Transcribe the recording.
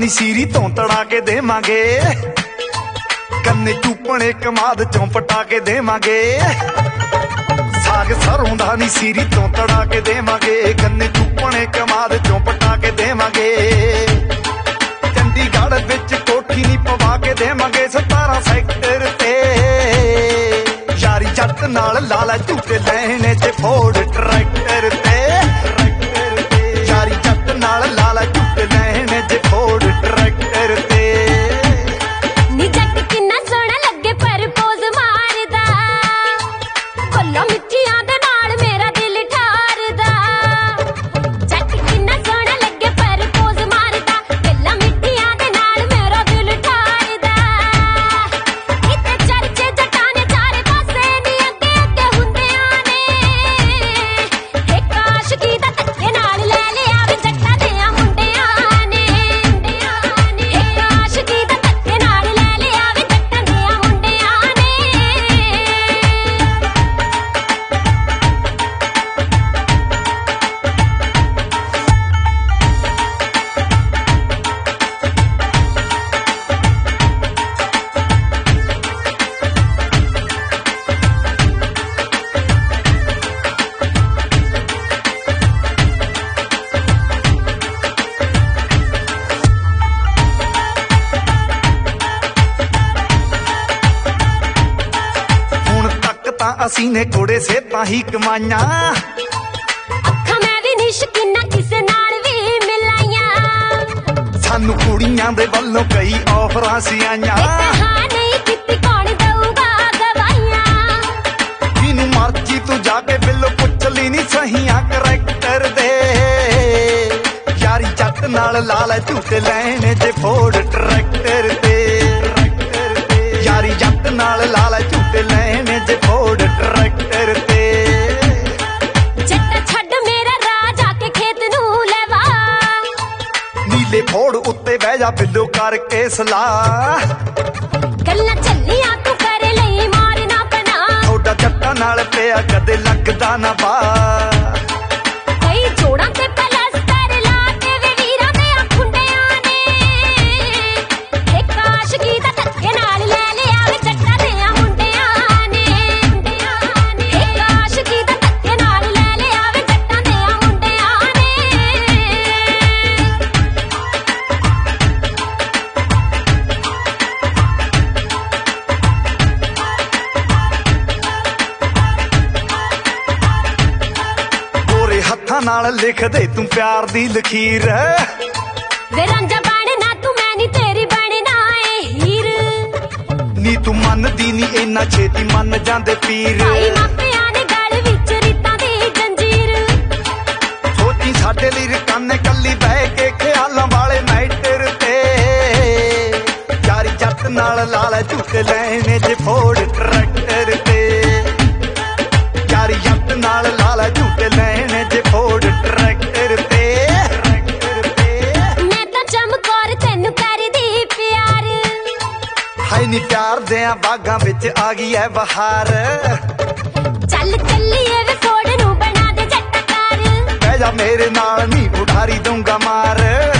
ਨੀ ਸੀਰੀ ਤੋਂ ਤੜਾ ਕੇ ਦੇਵਾਂਗੇ, ਕੰਨੇ ਚੂਪਣੇ ਕਮਾਦ ਚੋਂ ਪਟਾ ਕੇ ਦੇਵਾਂਗੇ। ਸਾਗ ਸਰੋਂ ਦਾ ਨੀ ਸੀਰੀ ਤੋਂ ਤੜਾ ਕੇ ਦੇਵਾਂਗੇ, ਕੰਨੇ ਚੂਪਣੇ ਕਮਾਦ ਚੋਂ ਪਟਾ ਕੇ ਦੇਵਾਂਗੇ। ਚੰਡੀਗੜ੍ਹ ਵਿੱਚ ਕੋਠੀ ਨੀ ਪਵਾ ਕੇ ਦੇਵਾਂਗੇ 17 ਸੈਕਟਰ ਤੇ। ਯਾਰੀ ਜੱਟ ਨਾਲ ਲਾਲਾ ਝੂਟੇ ਲੈਣੇ ਚ ਫੋਰਡ ਟਰੈਕਟਰ ਤੇ। ਯਾਰੀ ਜੱਟ ਨਾਲ ਲਾਲਾ ਝੂਟੇ ਲੈਣੇ ਚ ਫੋਰਡ ਟਰੈਕਟਰ ਤੇ। ਨੀ ਜੱਟ ਕਿੰਨਾ ਸੋਹਣਾ ਲੱਗੇ ਪ੍ਰਪੋਜ਼ ਮਾਰਦਾ, ਫੁੱਲਾਂ ਮਿੱਠੀਆਂ ਦੇ ਨਾਲ ਮੇਰਾ ਦਿਲ ਠਾਰਦਾ। ਜੱਟ ਕਿੰਨਾ ਸੋਹਣਾ ਲੱਗੇ ਪ੍ਰਪੋਜ਼ ਮਾਰਦਾ, ਫੁੱਲਾਂ ਮਿੱਠੀਆਂ ਦੇ ਨਾਲ ਮੇਰਾ ਦਿਲ ਠਾਰਦਾ। ਇੱਥੇ ਚਰਚੇ ਜੱਟਾਂ ਨੇ ਚਾਰੇ ਪਾਸੇ ਨੀ ਅੱਗੇ ਅੱਗੇ ਹੁੰਦਿਆਂ ਨੇ। ਇੱਕ ਆਸ਼ਕੀ ਦਾ ਧੱਕੇ ਨਾਲ ਲੈ ਲਿਆ ਵੇ ਜੱਟਾਂ ਦਿਆਂ ਮੁੰਡਿਆਂ ਨੇ। ਇੱਕ ਆਸ਼ਕੀ ਦਾ ਧੱਕੇ ਨਾਲ ਲੈ ਲਿਆ ਵੇ ਜੱਟਾਂ ਦਿਆਂ ਮੁੰਡਿਆਂ ਨੇ। ਹੁਣ ਤੱਕ ਤਾਂ ਅਸੀਂ ਨੇ ਕੋੜੇ ਸੇਤਾਂ ਹੀ ਕਮਾਈਆਂ, ਅੱਖਾਂ ਮੈਂ ਵੀ ਨੀ ਸ਼ਕੀਨਾ ਕਿਸੇ ਨਾਲ ਵੀ ਮਿਲਾਈਆਂ। ਸਾਨੂੰ ਕੁੜੀਆਂ ਦੇ ਵੱਲੋਂ ਕਈ ਆਫਰਾਂ ਸੀ ਆਈਆਂ। ਹਾਂ ਨਹੀਂ ਕੀਤੀ ਕੌਣ ਦਊਗਾ ਗਵਾਈਆਂ। ਜਿਹਨੂੰ ਮਰਜੀ ਤੂੰ ਜਾ ਕੇ ਬਿੱਲੋ ਪੁੱਛ ਲਈ ਨੀ ਸਹੀਆਂ ਕਰੈਕਟਰ ਦੇ। ਯਾਰੀ ਜੱਟ ਨਾਲ ਲਾਲਾ ਝੂਟੇ ਲੈਣੇ ਜੇ ਫੋਰਡ ਟਰੈਕਟਰ ਤੇ। ਯਾਰੀ ਜੱਟ ਨਾਲ ਲਾਲਾ ਝੂਟੇ ਲੈਣੇ ਜੇ ਫੋਰਡ ਟਰੈਕਟਰ ਤੇ। ਜੱਟ ਛੱਡ ਮੇਰਾ ਰਾਹ ਜਾ ਕੇ ਖੇਤ ਨੂੰ ਲੈਵਾ, ਨੀਲੇ ਫੋੜ ਉੱਤੇ ਬਹਿ ਜਾ ਬਿੱਲੋ ਕਰਕੇ ਸਲਾਹ। ਗੱਲਾਂ ਚੱਲੀਆਂ ਤੂੰ ਕਰ ਲਈ ਮਾਰਨਾ ਪਨਾ। ਥੋੜਾ ਜੱਟਾਂ ਨਾਲ ਪਿਆ ਕਦੇ ਲੱਗਦਾ ਨਾ ਬਾ। ਕਈ ਜੋੜਾਂ ਤੇ ਪਲਸਤਰ ਲਾ ਕੇ ਵੇ ਵੀਰਾਂ ਦੇ ਖੁੰਡਿਆਂ ਨੇ। ਇੱਕ ਆਸ਼ਕੀ ਦਾ ਧੱਕੇ ਨਾਲ ਲੈ ਲਿਆ ਵੇ ਜੱਟਾਂ ਦਿਆਂ ਮੁੰਡਿਆਂ ਨੇ। ਇੱਕ ਆਸ਼ਕੀ ਦਾ ਧੱਕੇ ਨਾਲ ਲੈ ਲਿਆ ਵੇ ਜੱਟਾਂ ਦਿਆਂ ਮੁੰਡਿਆਂ ਨੇ। ਗੋਰੇ ਹੱਥਾਂ ਨਾਲ ਲਿਖ ਦੇ ਤੂੰ ਪਿਆਰ ਦੀ ਲਖੀਰ। ਵੇ ਰਾਂਝਾ ਬਣਨਾ ਤੂੰ ਮੈਂ ਨੀ ਤੇਰੀ ਬਣਨਾ ਏ ਹੀਰ। ਨੀ ਤੂੰ ਮੰਨਦੀ ਨੀ ਇੰਨਾ ਛੇਤੀ ਮੰਨ ਜਾਂਦੇ ਪੀਰ। ਭਾਈ ਮਾਪਿਆਂ ਨੇ ਗਲ ਵਿੱਚ ਰੀਤਾਂ ਦੀ ਜੰਜੀਰ। ਸੋਚੀ ਸਾਡੇ ਲਈ ਰਕਾਨੇ ਕੱਲੀ ਬਹਿ ਕੇ ਖਿਆਲਾਂ ਵਾਲੇ ਮੈਟਰ ਤੇ। ਯਾਰੀ ਜੱਟ ਨਾਲ ਲਾਲਾ ਝੂਟੇ ਲੈਣੇ ਜੇ ਫੋਰਡ ਟਰੈਕਟਰ ਤੇ। ਯਾਰੀ ਜੱਟ ਨਾਲ ਲਾਲਾ ਝੂਟੇ ਲੈਣੇ ਜੇ ਫੋਰਡ ਟਰੈਕਟਰ ਤੇ। ਮੈਂ ਤਾਂ ਚਮਕੌਰ ਤੈਨੂੰ ਕਰਦੀ ਪਿਆਰ। ਹਾਏ ਨੀ ਪਿਆਰ ਦਿਆਂ ਬਾਗਾਂ ਵਿੱਚ ਆ ਗਈ ਐ ਬਹਾਰ। ਚੱਲ ਚੱਲੀਏ ਵੇ ਫੋੜ ਨੂੰ ਬਣਾ ਦੇ ਜੱਟਕਾਰ। ਬਹਿ ਜਾ ਮੇਰੇ ਨਾਲ ਨੀ ਉਡਾਰੀ ਦੂੰਗਾ ਮਾਰ।